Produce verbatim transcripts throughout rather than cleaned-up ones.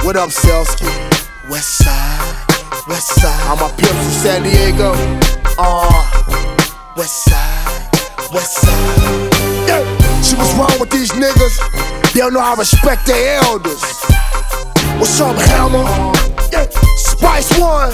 What up, Selsky? West side, west side. All my pimps from San Diego. Uh, west side, west side. Yeah. See what's wrong with these niggas? They don't know how to respect their elders. What's up, Hammer? Yeah. Spice One.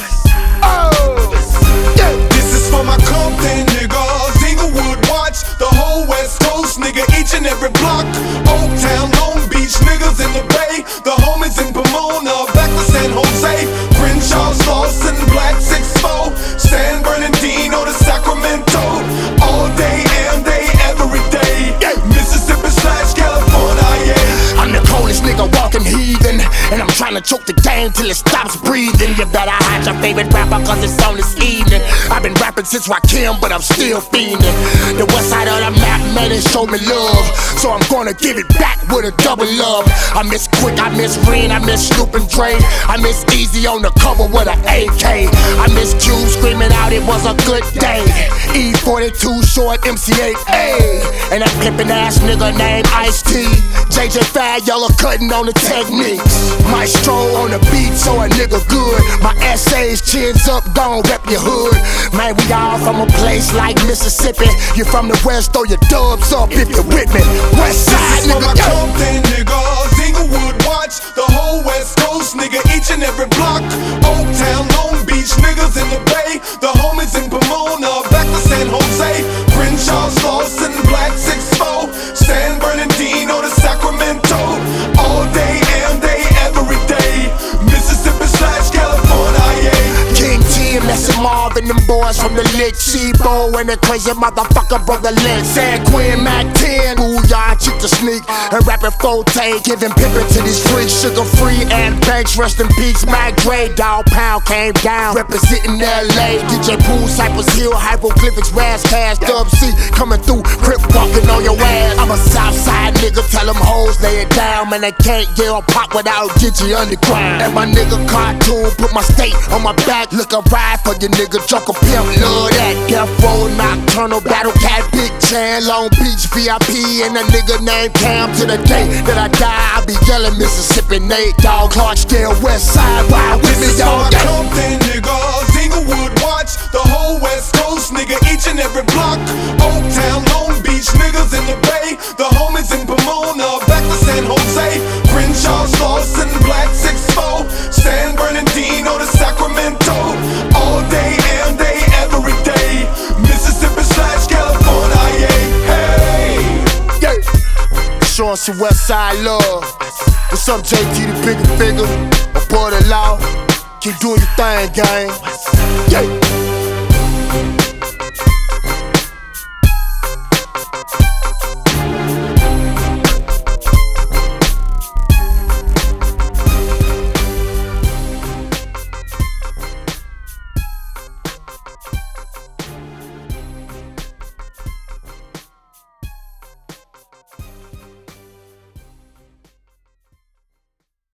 Oh, yeah. This is for my Compton niggas, Inglewood, watch the whole West Coast, nigga, each and every block. Old Town, Long Beach, niggas in the Bay, the homies in Pomona, back to San Jose, Crenshaw, Slauson, Black six four, San Bernardino to Sacramento, all day and day, every day, yeah. Mississippi slash California, yeah. I'm the coldest nigga walking heathen, and I'm trying to choke the game till it stops breathing. You better hide your favorite rapper cause it's on this evening. I've been rapping since Rakim, but I'm still fiending. The west side of the map, man, they show me love, so I'm gonna give it back with a double love. I miss Quick, I miss Reen, I miss Snoop and Dre, I miss Easy on the cover with an A K, I miss Cube screaming out it was a good day. E forty-two short M C eight A, and that pimpin' ass nigga named Ice-T, J J Fad, yellow cutting on the techniques, Maestro on the beat, so a nigga good. My essays, chins up, gon' rep your hood. Man, we all from a place like Mississippi. You from the west, throw your dubs up if you're with me. West side, nigga, nigga, yo. Compton niggas, Inglewood, watch the whole West Coast, nigga, each and every block. Old Town, Long Beach, niggas in the Bay, the homies in Pomona, back to San Jose, Crenshaw, Slauson, Black six four, San Bernardino to Sacramento, all day and day, every day, Mississippi slash California, yeah. King T and Messi Marvin, them boys from the lick, Chibo and the crazy motherfucker brought the lid. San Quinn, Mac ten, Booyah, cheat the sneak, and rapping Forte, giving pimpin' to these freaks, sugar free and Banks, rest in peace. Mac Dre, Dog Pound came down, representing L A. D J Pool, Cypress Hill, Hieroglyphics, Raz Cash, Dub C, coming through, crip walking on your ass. I'm a Southside nigga, tell them hoes lay it down, man, they can't get on pop without Gigi Underground. And my nigga Cartoon put my state on my back, look a ride for your nigga, Joker Pimp, love that. Death Row, Nocturnal, Battle Cat, Big Chan, Long Beach, V I P, and a nigga named Cam. To the day that I die, I'll be yelling Mississippi Nate, Dog, Clarksdale, West Side, ride with me, This is y'all. for my Compton niggas, Inglewood, watch the whole West Coast, nigga, each and every block. Old Town, Long Beach, niggas in the Bay, the homies in Pomona, back to San Jose, Crenshaw, Slauson, Black six four, San Bernardino to Sacramento, all day and day, every day, Mississippi slash California, yeah. Hey, Yeah, showing some West Side love. What's up, J T, the bigger figure, a boy the law. Keep doing your thing, gang. Yeah.